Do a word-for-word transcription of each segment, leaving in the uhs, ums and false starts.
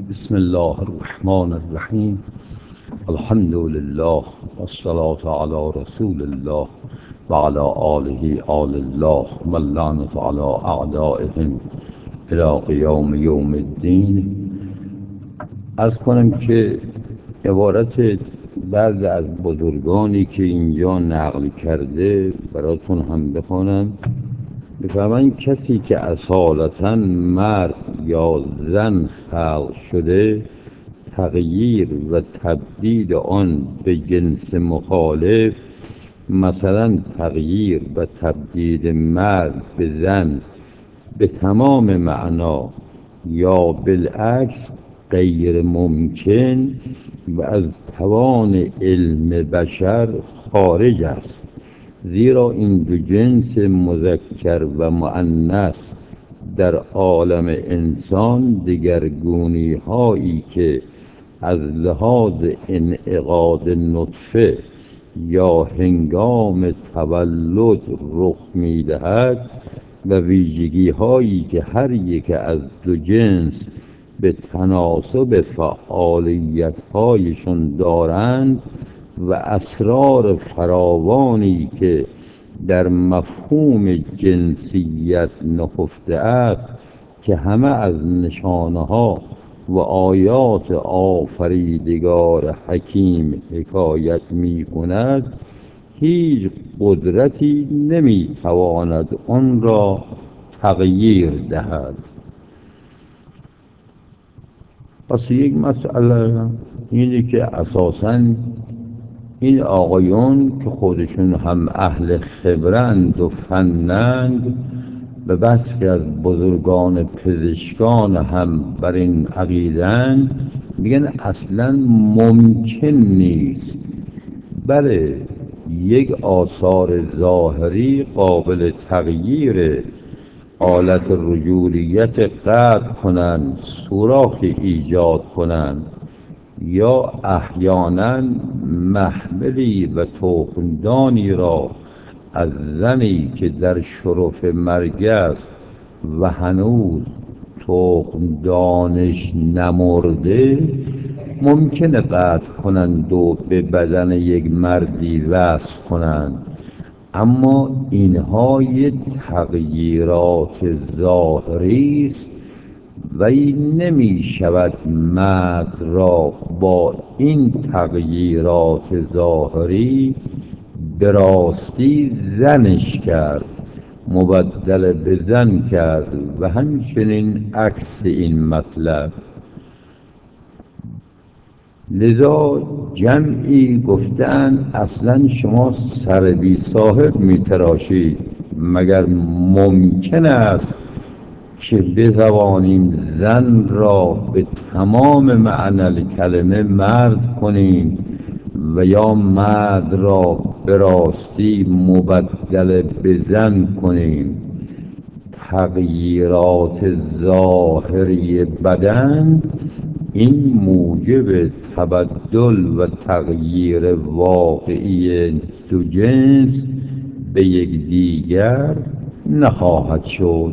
بسم الله الرحمن الرحیم. الحمد لله والصلاة على رسول الله و علی آله آل الله و اللعنة على اعدائهم الی قیام یوم الدین. عرض کنم که عبارت بعض از بزرگانی که اینجا نقل کرده براتون هم بخونم. بفرمایید کسی که اصالتا مرد یا زن خلق شده، تغییر و تبدیل آن به جنس مخالف، مثلا تغییر و تبدیل مرد به زن به تمام معنا یا بالعکس غیر ممکن و از توان علم بشر خارج است، زیرا این دو جنس مذکر و مؤنث در عالم انسان دگرگونی هایی که از لحاظ انعقاد نطفه یا هنگام تولد رخ می دهد و ویژگی هایی که هر یک از دو جنس به تناسب فعالیت هایشان دارند و اسرار فراوانی که در مفهوم جنسیت نهفته است که همه از نشانه ها و آیات آفریدگار حکیم حکایت می کند، هیچ قدرتی نمی تواند آن را تغییر دهد. پس یک مسئله اینه که اساساً این آقایون که خودشون هم اهل خبرند و فنند، به بس که از بزرگان پزشکان هم بر این عقیدند، میگن اصلا ممکن نیست. بله، یک آثار ظاهری قابل تغییر، آلت رجولیت قطع کنند، سوراخی ایجاد کنند، یا احیانا محملی و تخمدانی را از زنی که در شرف مرگ است و هنوز تخمدانش نمرده ممکنه قطع کنند و به بدن یک مردی وصل کنند، اما اینها یک تغییرات ظاهری است و این نمی شود مرد را با این تغییرات ظاهری به راستی زنش کرد، مبدل به زن کرد و همچنین عکس این مطلب. لذا جمعی گفتند اصلا شما سر بی صاحب می تراشید، مگر ممکن است که بتوانیم زن را به تمام معنی کلمه مرد کنیم و یا مرد را به راستی مبدل به زن کنیم. تغییرات ظاهری بدن این موجب تبدل و تغییر واقعی دو جنس به یکدیگر نخواهد شد.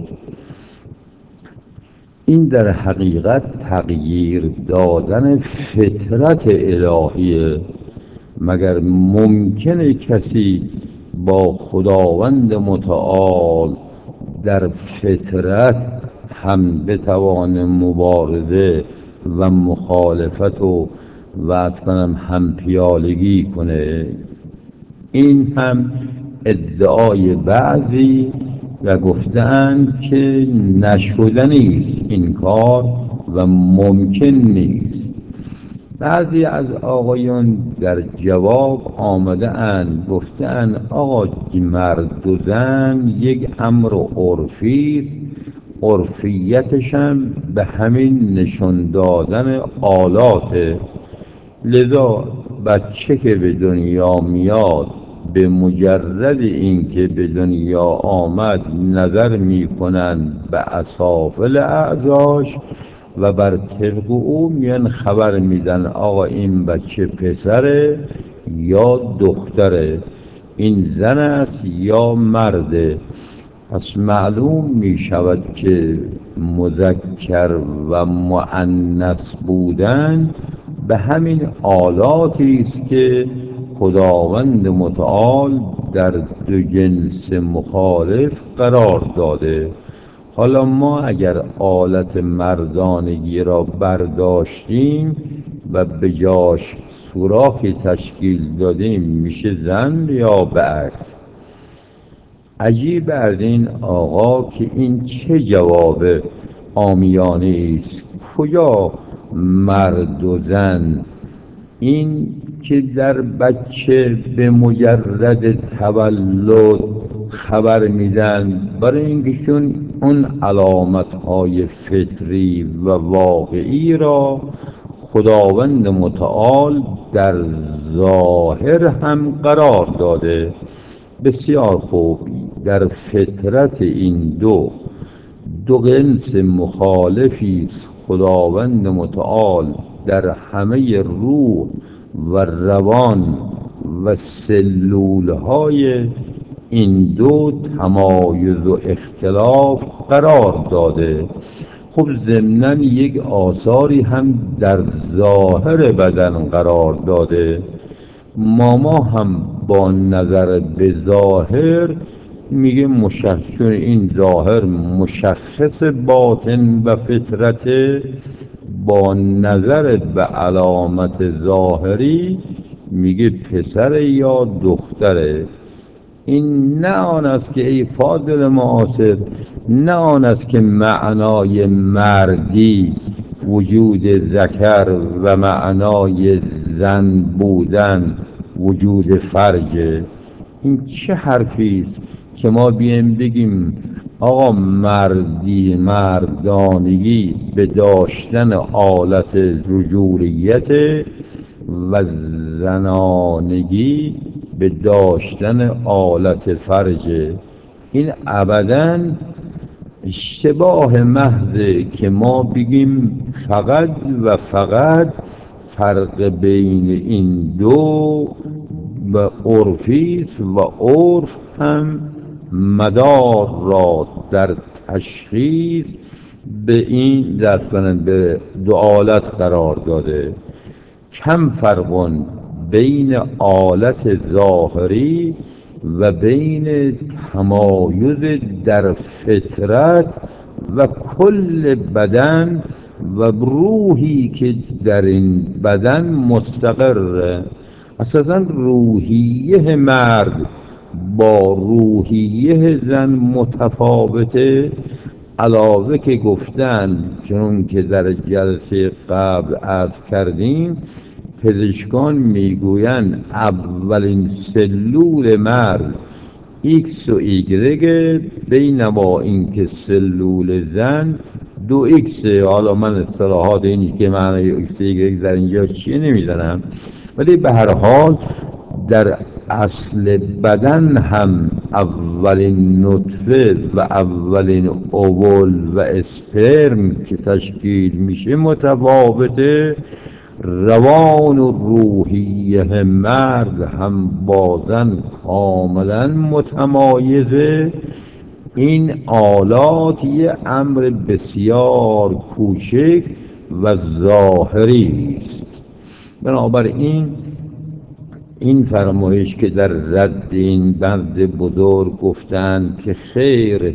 این در حقیقت تغییر دادن فطرت الهیه، مگر ممکنه کسی با خداوند متعال در فطرت هم بتوان مبارزه و مخالفت و وعد کنم هم پیالگی کنه؟ این هم ادعای بعضی و گفتند که نشدنی است این کار و ممکن نیست. بعضی از آقایان در جواب آمده اند گفته اند آقا مرد و زن یک امر عرفی است، عرفیتش هم به همین نشان دادن آلاته. لذا بچه که به دنیا میاد به مجرد اینکه به دنیا آمد نظر میکنند به اسافل اعضاش و بر طبق او میان خبر میدن آقا این بچه پسره یا دختره، این زن است یا مرده. پس معلوم میشود که مذکر و مؤنث بودن به همین آلاتی است که خداوند متعال در دو جنس مخالف قرار داده. حالا ما اگر آلت مردانگی را برداشتیم و به جاش سوراخی تشکیل دادیم میشه زن یا برعکس؟ عجیب از این آقا که این چه جواب عامیانه است. کجا مرد و زن؟ این که در بچه به مجرد تولد خبر میدن برای اینکه چون اون علامت های فطری و واقعی را خداوند متعال در ظاهر هم قرار داده. بسیار خوب، در فطرت این دو دو جنس مخالفی است خداوند متعال در همه روح و روان و سلول های این دو تمایز و اختلاف قرار داده. خب ضمناً یک آثاری هم در ظاهر بدن قرار داده. ماما هم با نظر به ظاهر میگه مشخص، چون این ظاهر مشخص باطن و فطرت، با نظر به علامت ظاهری میگه پسر یا دختره. این نه آن است که ای فاضل معاصر، نه آن است که معنای مردی وجود ذکر و معنای زن بودن وجود فرجه. این چه حرفی است که ما بیم بگیم آقا مردی مردانگی به داشتن آلت رجولیت و زنانگی به داشتن آلت فرجه؟ این ابداً اشتباه محضه که ما بگیم فقط و فقط فرق بین این دو و عرفی است و عرف هم مدار را در تشخیص به این دست به دو آلت قرار داده. کم فرق بین آلت ظاهری و بین تمایز در فطرت و کل بدن و روحی که در این بدن مستقره. اساساً روحیه مرد با روحیه زن متفاوته. علاوه که گفتن، چون که در جلسه قبل عرض کردیم، پزشکان میگویند اولین سلول مرد ایکس و ایگرگ، بینما اینکه سلول زن دو ایکس. حالا من اصطلاحات اینی که معنی ایکس و ایگرگ در اینجا چیه نمیدانم، ولی به هر حال در اصل بدن هم اولین نطفه و اولین اوول و اسپرم که تشکیل میشه متفاوته. روان و روحیه مرد هم با زن کاملا متمایزه. این آلات یه امر بسیار کوچک و ظاهری است. بنابراین این فرمایش که در رد این بند بزرگ گفتند که خیر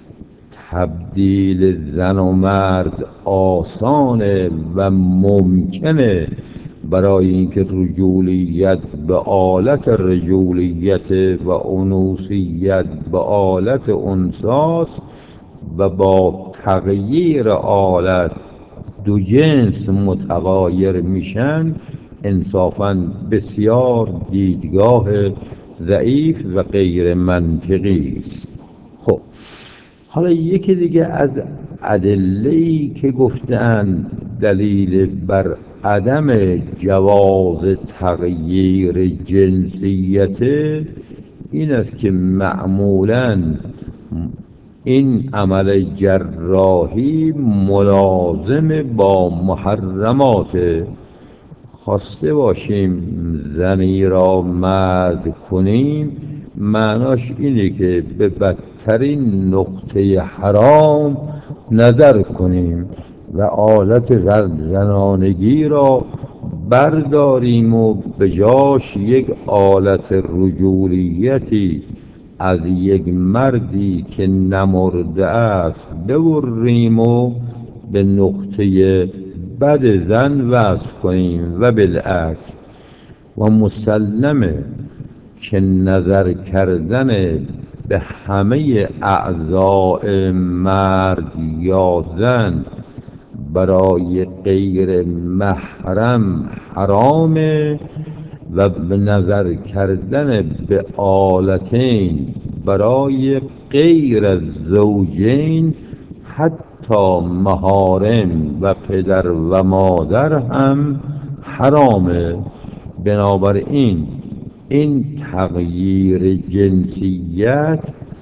تبدیل زن و مرد آسانه و ممکنه برای اینکه رجولیت به آلت رجولیت و انوثیت به آلت انثاست و با تغییر آلت دو جنس متغایر میشن، انصافاً بسیار دیدگاه ضعیف و غیر منطقی است. خب حالا یکی دیگه از ادله‌ای که گفتن دلیل بر عدم جواز تغییر جنسیت این است که معمولاً این عمل جراحی ملازم با محرمات. خواسته باشیم زنی را مرد کنیم، معناش اینه که به بدترین نقطه حرام نظر کنیم و آلت زنانگی را برداریم و به جاش یک آلت رجولیتی از یک مردی که نمرده است ببریم و به نقطه بد زن وصل کنیم و بالعکس. و مسلمه که نظر کردن به همه اعضاء مرد یا زن برای غیر محرم حرامه و به نظر کردن به آلتین برای غیر از زوجین حتی محارم و پدر و مادر هم حرامه. بنابراین این تغییر جنسیت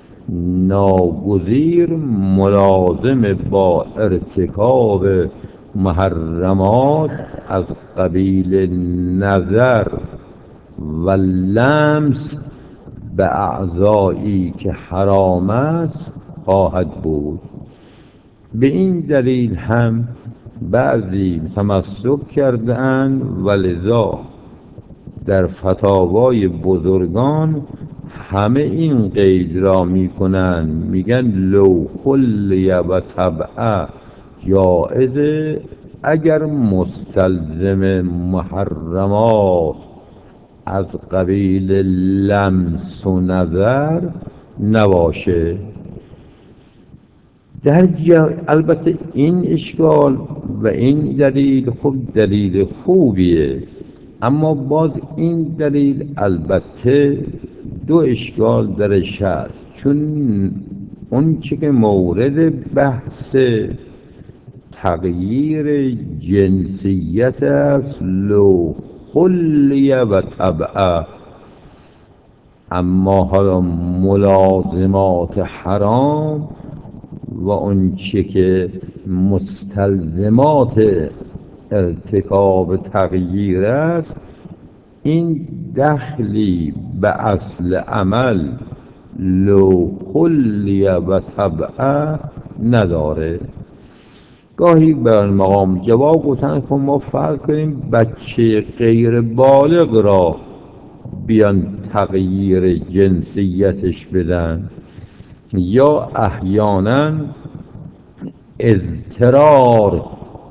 ناگزیر ملازم با ارتکاب محرمات از قبیل نظر و لمس به اعضایی که حرام است خواهد بود. به این دلیل هم بعضی تمسک کرده‌اند و لذا در فتاوای بزرگان همه این قید را می کنند، میگن لو خلی و طبعه جائزه اگر مستلزم محرمات از قبیل لمس و نظر نباشه. در جا البته این اشکال و این دلیل خوب دلیل خوبیه، اما باز این دلیل البته دو اشکال درش هست، چون اون چه که مورد بحث تغییر جنسیت است لو خلی و طبعه، اما حالا ملازمات حرام و اون چه که مستلزمات ارتکاب تغییر است این دخلی به اصل عمل لو خلی و طبعه نداره. گاهی بر مقام جواب گفتن که ما فرق کنیم بچه غیر بالغ را بیان تغییر جنسیتش بدن، یا احیانا اضطرار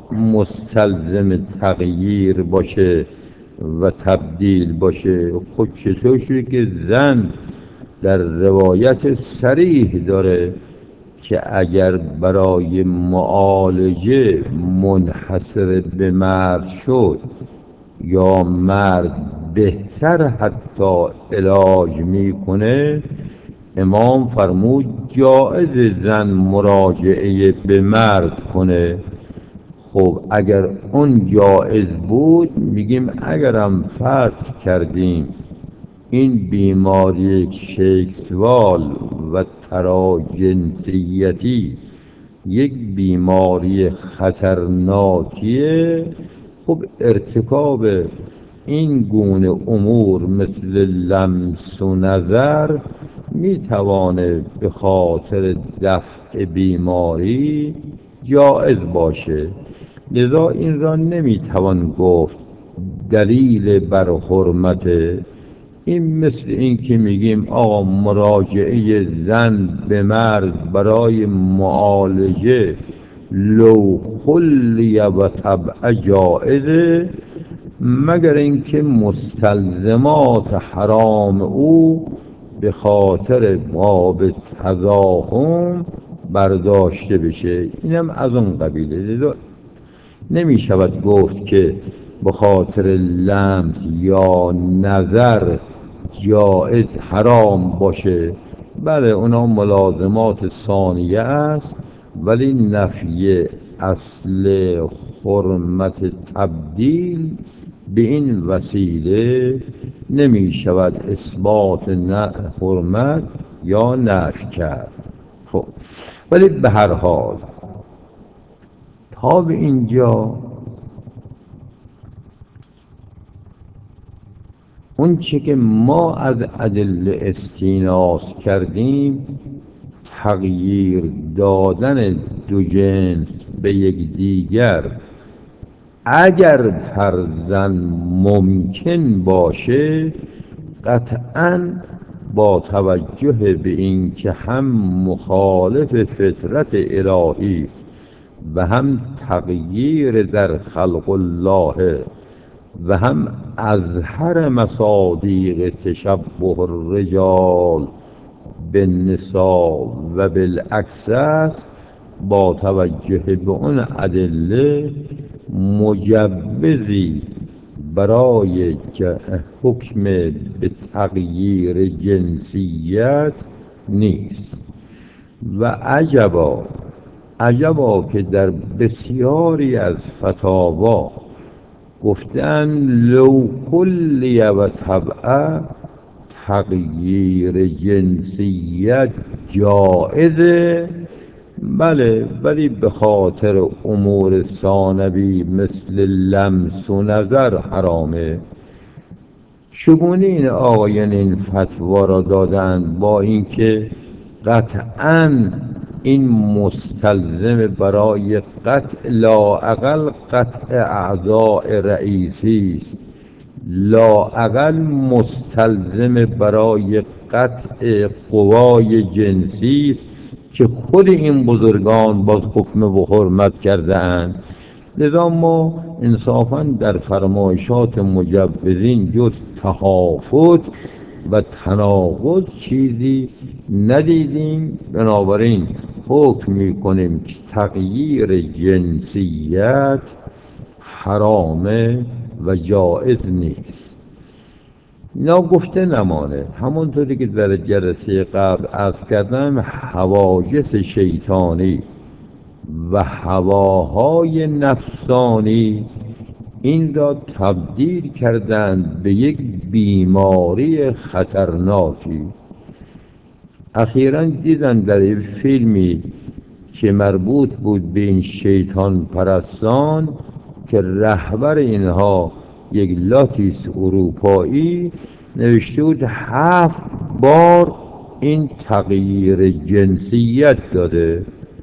مستلزم تغییر باشه و تبدیل باشه. خود چطور شده که زن در روایت صریح داره که اگر برای معالجه منحصر به مرد شد یا مرد بهتر حتی علاج میکنه، امام فرمود جایز زن مراجعه به مرد کنه. خب اگر اون جایز بود میگیم اگرم فرض کردیم این بیماری شیکسوال و تراجنسیتی یک بیماری خطرناکیه، خب ارتکاب این گونه امور مثل لمس و نظر میتوانه به خاطر دفع بیماری جائز باشه. لذا این را نمیتوان گفت دلیل بر حرمت. این مثل این که میگیم آقا مراجعه زن به مرد برای معالجه لو خلی و طبع جائزه، مگر اینکه مستلزمات حرام او به خاطر باب تضاهم برداشته بشه. اینم از اون قبیله. نمی شود گفت که به خاطر لمس یا نظر جائز حرام باشه. بله اونا ملازمات ثانیه است، ولی نفی اصل حرمت تبدیل به این وسیله نمی شود اثبات نه حرمت یا نفی کرد. خب ولی به هر حال تا به اینجا اون چه که ما از ادله استیناس کردیم تغییر دادن دو جنس به یکدیگر اگر فرضاً ممکن باشه، قطعاً با توجه به اینکه هم مخالف فطرت الهی است و هم تغییر در خلق الله و هم اظهر مصادیق تشبه الرجال بالنساء و بالعکس است، با توجه به اون ادله مجوزی برای حکم به تغییر جنسیت نیست. و عجبا عجبا که در بسیاری از فتاوا گفتن لو خلی و طبعا تغییر جنسیت جایزه، بله، ولی به خاطر امور ثانوی مثل لمس و نظر حرامه. چگونه این آقایان این فتوا را دادند با اینکه قطعاً این مستلزم برای قطع لااقل قطع اعضاء رئیسی است، لااقل مستلزم برای قطع قوای جنسی است که خود این بزرگان باز حکم و حرمت کرده اند. لذا ما انصافاً در فرمایشات مجوزین جز تهافت و تناقض چیزی ندیدیم. بنابراین حکم میکنیم که تغییر جنسیت حرامه و جائز نیست. اینا گفته نمانه، همونطوری که در جلسه قبل عرض کردم، حواجس شیطانی و هواهای نفسانی این را تبدیل کردند به یک بیماری خطرناکی. اخیراً دیدن در یک فیلمی که مربوط بود به این شیطان پرستان که رهبر اینها یک لاتیس اروپایی نوشته بود هفت بار این تغییر جنسیت داده.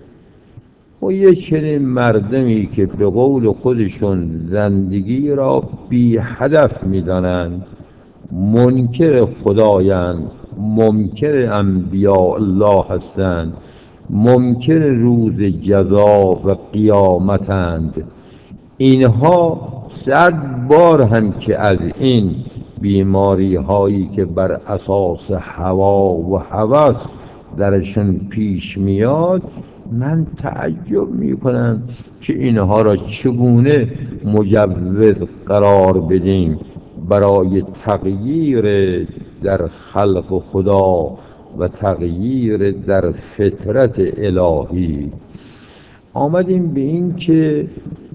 و یه چنین مردمی که به قول خودشون زندگی را بی هدف میدانند، منکر خدایند، منکر انبیاء الله هستند، منکر روز جزا و قیامتند، اینها صد بار هم که از این بیماری هایی که بر اساس هوا و هوس درشون پیش میاد، من تعجب میکنم که اینها را چگونه مجوز قرار بدیم برای تغییر در خلق خدا و تغییر در فطرت الهی. آمدیم به این که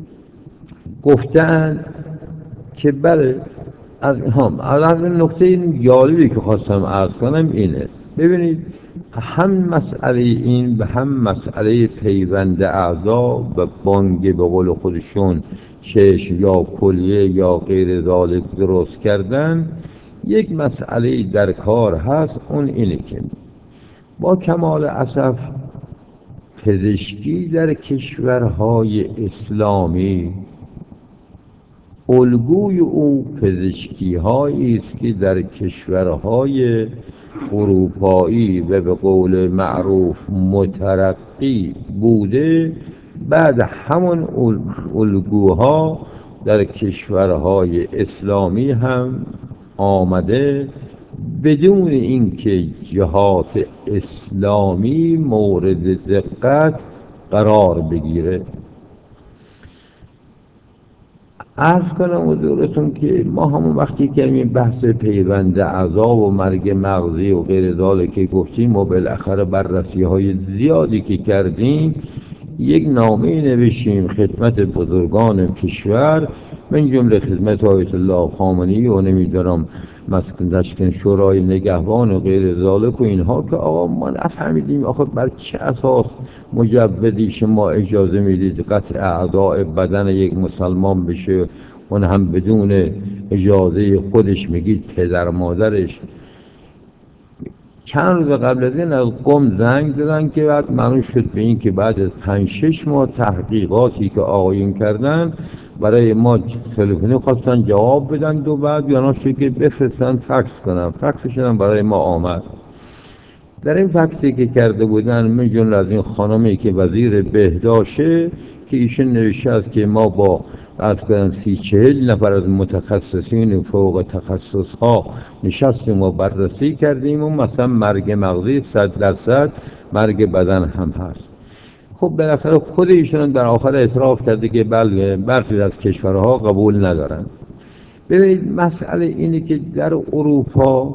گفتن که بله، از هم از نکته جالبی که خواستم عرض کنم اینه. ببینید، هم مسئله این و هم مسئله پیوند اعضا و بانگ به قول خودشون چشم یا کلیه یا غیر ذالک درست کردن، یک مسئله در کار هست. اون اینه که با کمال اسف پزشکی در کشورهای اسلامی الگوی او پزشکی هایی است که در کشورهای اروپایی و به قول معروف مترقی بوده، بعد همون الگوها در کشورهای اسلامی هم آمده بدون اینکه جهات اسلامی مورد دقت قرار بگیره. عرض کنم حضورتون که ما همون وقتی که این بحث پیوند اعضا و مرگ مغزی و غیر ذالک که گفتیم و بالاخره بررسی های زیادی که کردیم، یک نامه نوشتیم خدمت بزرگان کشور، من جمله خدمت آیت الله خامنه‌ای و نمیدارم مسکن شورای نگهبان و غیر ذالک و اینها، که آقا ما نفهمیدیم آخه بر چه اساس مجوزی شما اجازه میدید قطع اعضاء بدن یک مسلمان بشه، اون هم بدون اجازه خودش، میگید پدر مادرش. چند روز قبل از این از قم زنگ دادن که بعد معلوم شد به این که بعد از پنج شش ماه تحقیقاتی که آقایون کردن برای ما تلفنی خواستن جواب بدن و بعد بیانا شد که بفرستن فکس کنن. فکسشون هم برای ما آمد. در این فکسی که کرده بودن من جمله از این خانمی که وزیر بهداشته که ایشون نوشته است که ما با از کنم سی چهل نفر از متخصصین فوق تخصص ها نشستیم و بررسی کردیم و مثلا مرگ مغزی صد درصد مرگ بدن هم هست. خب بالاخره خود ایشون در آخر اعتراف کرده که بله برخی از کشورها قبول ندارن. ببینید مسئله اینه که در اروپا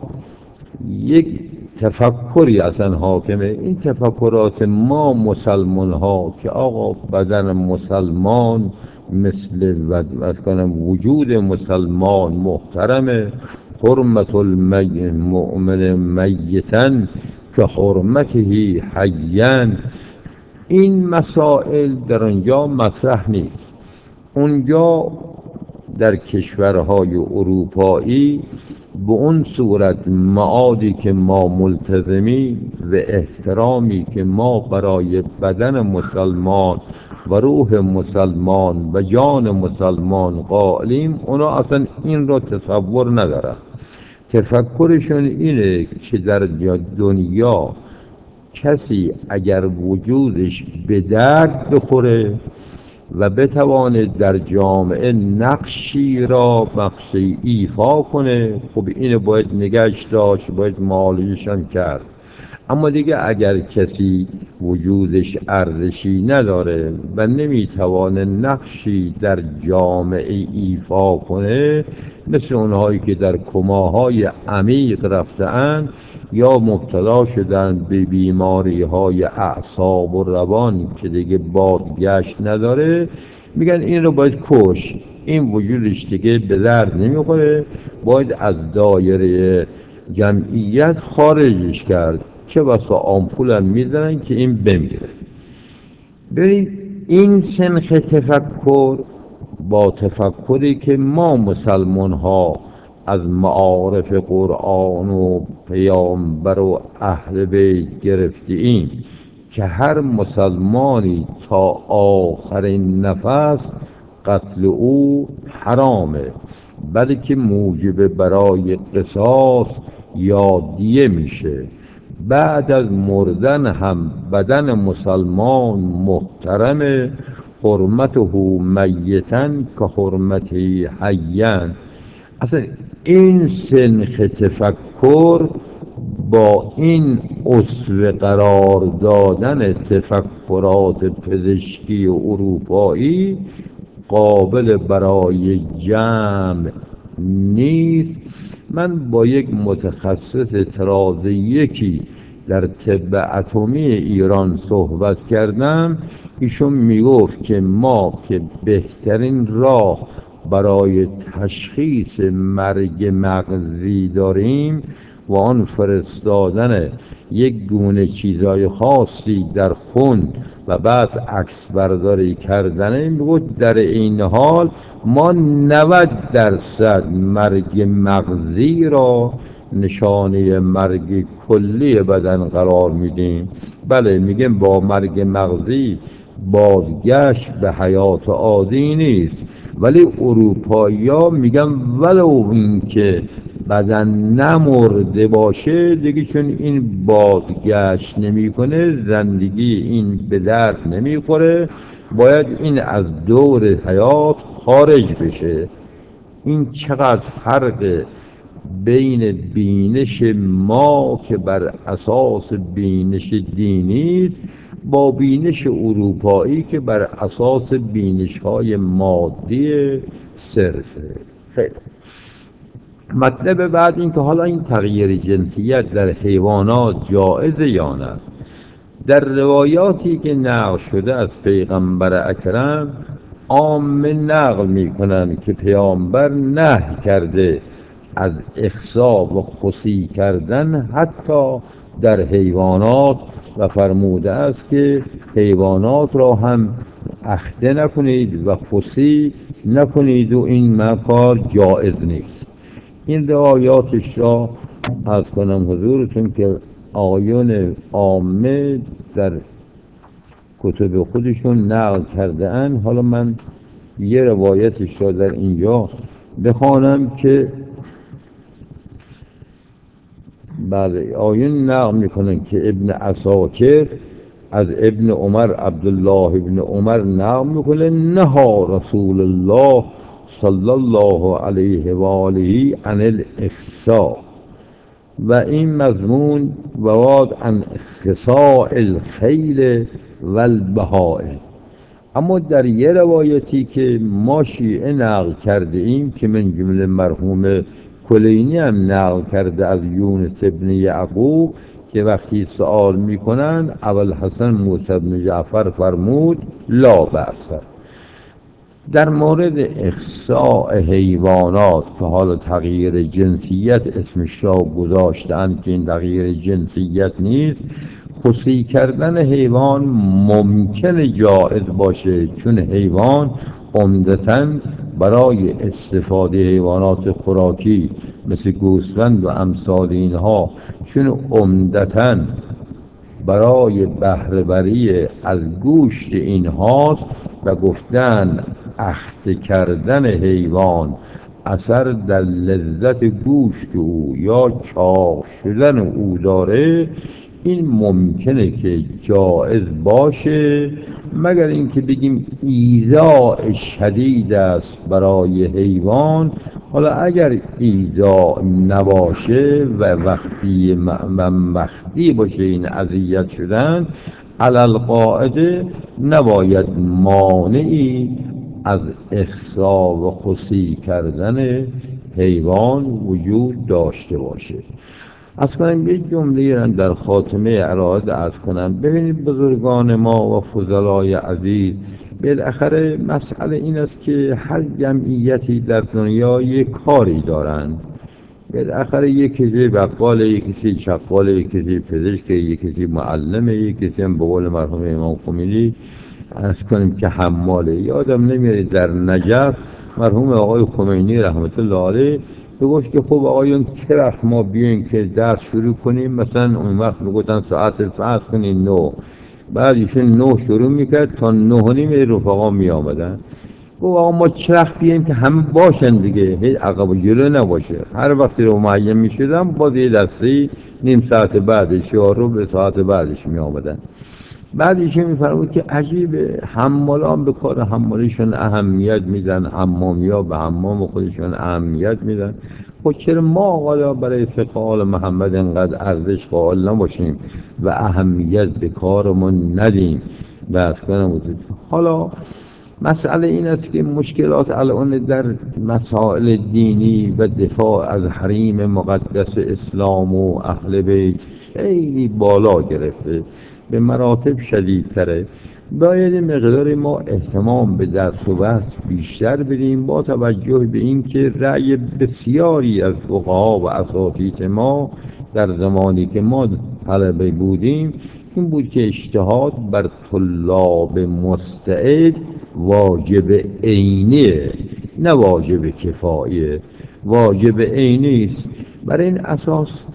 یک تفکری اصلا حاکمه. این تفکرات ما مسلمان ها که آقا بدن مسلمان مثل کنم وجود مسلمان محترمه، حرمت المؤمن میتن که حرمته حیا، این مسائل در اونجا مطرح نیست. اونجا در کشورهای اروپایی به اون صورت معادی که ما ملتزمی و احترامی که ما برای بدن مسلمان و روح مسلمان و جان مسلمان قائلیم، اونا اصلا این را تصور ندارن. تفکرشون اینه که در دنیا کسی اگر وجودش به درد بخوره و بتواند در جامعه نقشی را بخشی ایفا کنه، خب اینو باید نگهش داشت، باید معالجش هم کرد. اما دیگه اگر کسی وجودش ارزشی نداره و نمیتوانه نقشی در جامعه ایفا کنه، مثل اونهایی که در کماهای عمیق رفته‌اند یا مبتلا شدن به بیماری های اعصاب و روان که دیگه بازگشت نداره، میگن این رو باید کش، این وجودش دیگه به درد نمیخوره، باید از دایره جمعیت خارجش کرد. چه بسا آمپول هم میزنن که این بمیره. ببینید این سنخ تفکر با تفکری که ما مسلمان ها از معارف قرآن و پیامبر و اهل بیت گرفتیم که هر مسلمانی تا آخرین نفس قتل او حرامه، بلکه موجب برای قصاص یا دیه میشه. بعد از مردن هم بدن مسلمان محترم، حرمته میتن که حرمته حیا. اصلا این سنخ تفکر با این اسوه قرار دادن تفکرات پزشکی اروپایی قابل برای جمع نیست. من با یک متخصص تراز یکی در طب اتمی ایران صحبت کردم. ایشون میگفت که ما که بهترین راه برای تشخیص مرگ مغزی داریم و آن فرستادن یک گونه چیزای خاصی در خون و بعد عکس برداری کردن، میگفت در این حال ما نود درصد مرگ مغزی را نشانه مرگ کلی بدن قرار میدیم. بله میگیم با مرگ مغزی بازگشت به حیات عادی نیست، ولی اروپایی ها میگن ولو اینکه بدن نمرده باشه دیگه، چون این بازگشت نمیکنه زندگی این به درد نمیخوره، باید این از دور حیات خارج بشه. این چقدر فرق بین بینش ما که بر اساس بینش دینی با بینش اروپایی که بر اساس بینش های مادی صرفه. خیلی مطلب بعد این که حالا این تغییر جنسیت در حیوانات جائزه یا نه. در روایاتی که نقل شده از پیغمبر اکرم عام نقل میکنن که پیامبر نهی کرده از اخصاب و خصی کردن حتی در حیوانات و فرموده است که حیوانات را هم اخته نکنید و خصی نکنید و این مکار جائز نیست. این روایاتش را از کنم حضورتون که آیون عامه در کتب خودشون نقل کرده اند. حالا من یه روایتش را در اینجا بخوانم که بله آیون نقل میکنن که ابن عساکر از ابن عمر، عبدالله ابن عمر نقل میکنه نهى رسول الله صلی الله علیه و آله عن الاخصاء، و این مضمون مواد عن خصاء الخیل و البهائم. اما در یه روایتی که ما شیعه نقل کرده ایم که من جمله مرحوم کلینی هم نقل کرده از یونس ابن یعقوب، که وقتی سوال میکنن ابوالحسن موسی بن جعفر فرمود لا بأس. در مورد اخصاء حیوانات که حالا تغییر جنسیت اسمش را گذاشتند که این تغییر جنسیت نیست، خصی کردن حیوان ممکن جائز باشه، چون حیوان عمدتاً برای استفاده حیوانات خوراکی مثل گوسفند و امثال اینها، چون عمدتاً برای بهره بری از گوشت اینهاست و گفتن اخته کردن حیوان اثر در لذت گوشت او یا چاق شدن او داره، این ممکنه که جائز باشه، مگر اینکه بگیم ایذاء شدید است برای حیوان. حالا اگر ایذاء نباشه و وقتی و مخدی باشه این اذیت شدن، علی القاعده نباید مانعی از اخصاء و خصی کردن حیوان وجود داشته باشه. از کنم یک جمله را در خاتمه ارائه عرض کنم. ببینید بزرگان ما و فضلای عزیز، بالاخره مسئله این است که هر جمعیتی در دنیا یک کاری دارند. بالاخره یک کسی بقال، یک کسی چقال، یک کسی پزشک، یک کسی معلمه، یک کسی هم به قول مرحوم امام خمینی از کنیم که حماله. یادم نمیاد در نجف مرحوم آقای خمینی رحمت الله علیه بگوش که خب آقایون که وقت ما بیایم که درس شروع کنیم، مثلا اون وقت میگفتن ساعت فرض کنیم نو، بعد ایشون نو شروع میکرد تا نه و نیم رفقا میآمدن. گفت آقا ما چه وقت بیایم که همه باشن دیگه، هیچ عقب و جلو نباشه. هر وقتی رو معین میشدم باز یه دسته نیم ساعت بعدش یا رو به ساعت بعدش میآمدن. بعد ایشون میفرمود که عجیبه، حمالان به کار حمالیشون اهمیت میدن، حمامیا به حمام خودشون اهمیت میدن. خب چرا ما آقا برای فقه آل محمد انقدر ارزش قائل نباشیم و اهمیت به کارمون ندیم؟ بس کنم. حالا مسئله این است که مشکلات الان در مسائل دینی و دفاع از حریم مقدس اسلام و اهل بیت خیلی بالا گرفته، به مراتب شدیدتره. باید مقدار ما اهتمام به درس و بحث بیشتر بدیم، با توجه به اینکه رأی بسیاری از فقها و اساتید ما در زمانی که ما طلبه بودیم این بود که اجتهاد بر طلاب مستعد واجب عینیه، نه واجب کفاییه، واجب عینی است. برای این اساس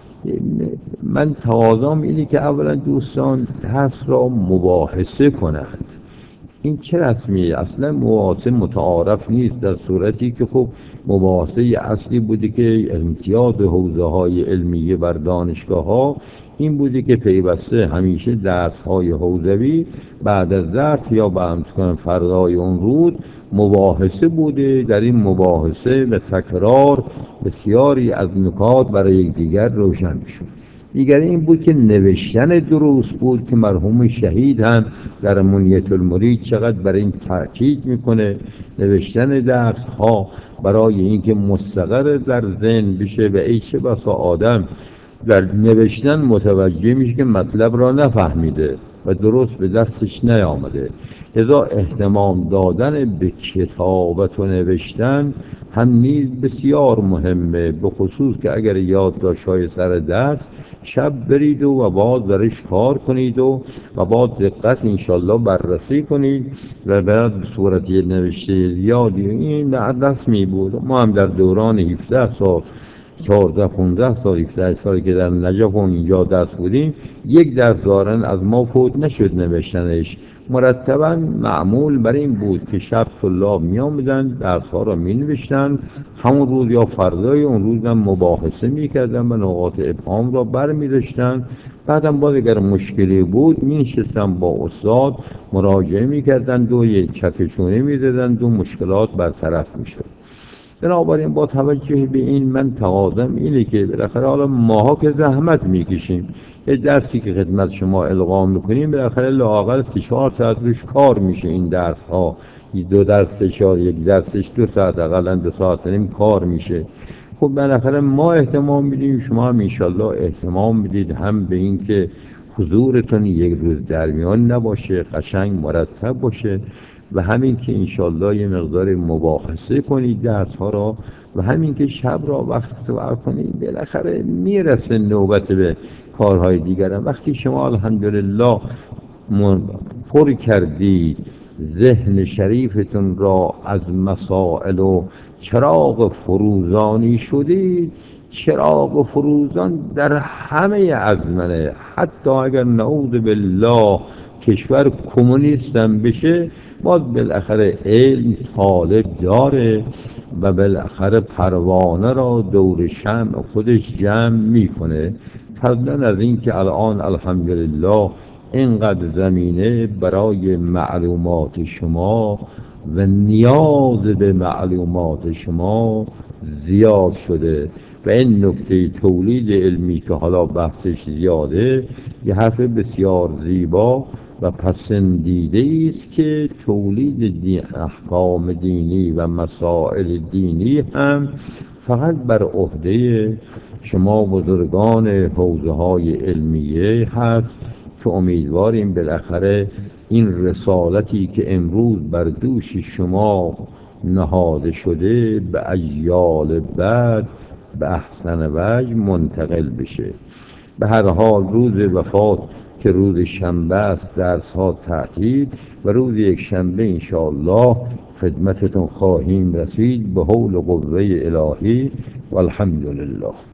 من تقاضام اینه که اولا دوستان درس را مباحثه کنند. این چه رسمیه؟ اصلا مباحثه متعارف نیست، در صورتی که خب مباحثه اصلی بوده که امتیاز حوزه های علمیه بر دانشگاه ها این بوده که پیوسته همیشه درس های حوزوی بعد از درس یا به همچنان فردای اون روز مباحثه بوده. در این مباحثه به تکرار بسیاری از نکات برای یکدیگر روشن میشد. دیگر این بود که نوشتن دروس بود که مرحوم شهید هم در منیت المرید چقدر برای این تاکید میکنه. نوشتن درس ها برای اینکه مستقر در ذهن بشه و ای چه بسا آدم در نوشتن متوجه میشه که مطلب را نفهمیده و درست به دستش نیامده. لذا اهتمام دادن به کتابت و نوشتن هم نیز بسیار مهمه، به خصوص که اگر یادداشت‌های سر درس شب برید و, و بعد درش کار کنید و و بعد دقت انشالله بررسی کنید و بعد صورتی نوشته یادی. این رسمی بود. ما هم در دوران هفده سال چهارده پونزده سال هفده سال که در نجف و اینجا درس بودیم، یک درس دارن از ما فوت نشد نوشتنش. مرتبا معمول بر این بود که شب طلاب می آمدن درس ها را می نوشتن، همون روز یا فردای اون روز هم مباحثه می کردن و نقاط ابهام را بر می داشتن. بعدم باز اگر مشکلی بود می نشستن با استاد مراجعه می کردن، دو یک چکشونه می دادن، دو مشکلات برطرف می شد. بنابراین با توجه به این من تقاضم اینه که بالاخره حالا ماها که زحمت میکشیم، یه درسی که خدمت شما القا میکنیم بالاخره لااقل سه چهار ساعت روش کار میشه. این درس ها دو درس چهار، یک درسش دو ساعت، اقلا دو ساعت نیم کار میشه. خب بالاخره ما اهتمام میدیم، شما هم انشالله اهتمام میدید هم به این که حضورتون یک روز در میان نباشه، قشنگ مرتب باشه، و همین که انشالله یه مقدار مباحثه کنید درس ها را، و همین که شب را وقت سوار کنید، بالاخره میرسه نوبت به کارهای دیگرم. وقتی شما الحمدلله پر کردید ذهن شریفتون را از مسائل و چراغ فروزانی شدید، چراغ فروزان در همه ازمنه، حتی اگر نعوذ بالله کشور کمونیست هم بشه، باز بالاخره علم طالب داره و بالاخره پروانه را دور شمع خودش جمع میکنه. فضلا از این که الان الحمدلله اینقدر زمینه برای معلومات شما و نیاز به معلومات شما زیاد شده، و این نکته تولید علمی که حالا بحثش زیاده یه حرف بسیار زیبا و پسندیده است که تولید دین، احکام دینی و مسائل دینی هم فقط بر عهده شما بزرگان حوزه های علمیه هست، که امیدواریم بالاخره این رسالتی که امروز بر دوش شما نهاده شده به اجیال بعد به احسن وجه منتقل بشه. به هر حال روز وفات که روز شنبه است درس ها تعطیل، و روز یک شنبه انشاءالله خدمتتون خواهیم رسید به حول و قوه الهی و الحمدلله.